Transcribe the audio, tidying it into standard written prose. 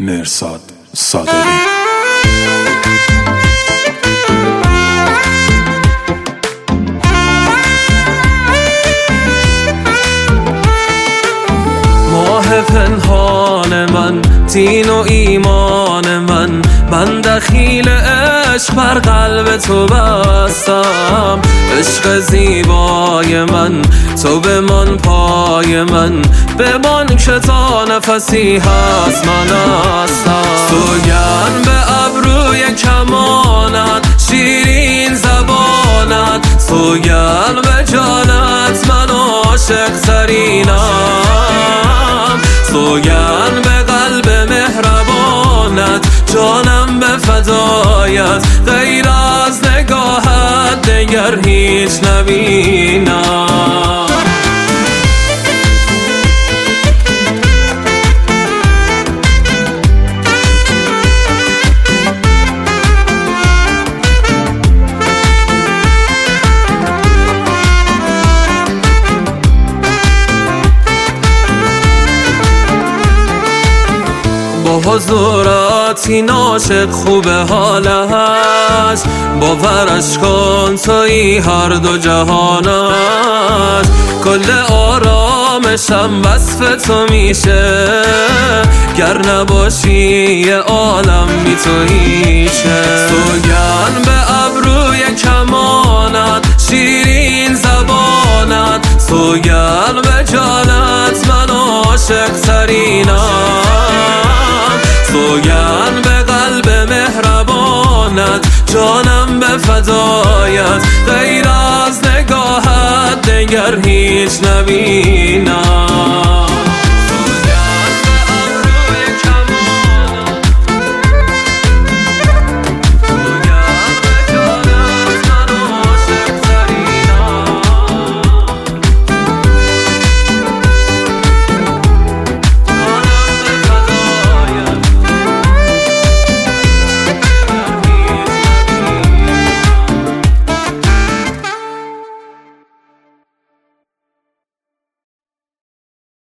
مرصاد صادقی. ماه پنهان من، دین و ایمان من دخیل عشق بر قلب تو بستم. عشق زیبای من، تو بمان پای من، بمان که تا نفسی هست من هستم. سوگند به ابروی کمانت، شیرین زبانت، سوگند به جانت من عاشق ترینم. سوگند به قلب مهربانت، جانم به فدایت، غیر از نگاهت دگر هیچ نبینم. با حضورت این عاشق خوب حالش، باورش کن تویی هر دو جهانش. کل آرامشم وصف تو میشه، گر نباشی یه عالم بی تو هیچه. سوگند به ابروی کمانت، شیرین زبانت، سوگند به جانت من عاشق ترینم. سوگند به قلب مهربانت، جانم به فدایت، غیر از نگاهت دگر هیچ نبینم.